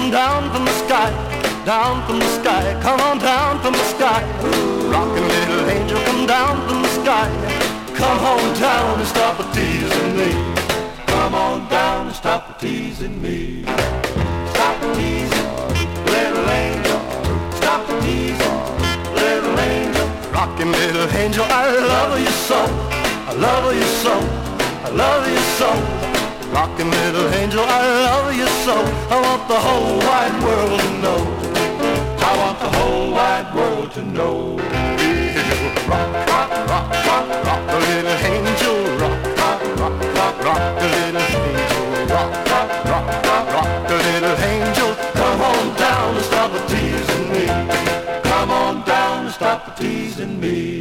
come down from the sky, down from the sky, come on down from the sky. Rockin' little angel, come down from the sky. Come on down and stop teasing me. Come on down and stop teasing me. Stop teasing, little angel. Stop teasing, little angel. Rockin' little angel, I love you so. I love you so. I love you so. Rockin' little angel, I love you so. I want the whole wide world to know. I want the whole wide world to know. Rock, rock, rock, rock, rock, the little angel. Rock, rock, rock, rock, rock, the little angel. Rock, rock, rock, rock, rock, the little angel. Come on down and stop teasing me. Come on down and stop teasing me.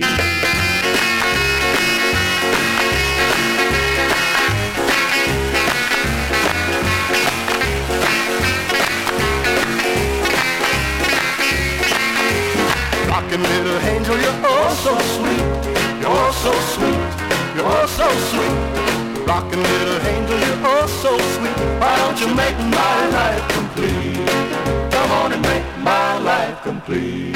Rockin' little angel, you're oh so sweet. You're oh so sweet. You're oh so sweet. Rockin' little angel, you're oh so sweet. Why don't you make my life complete? Come on and make my life complete.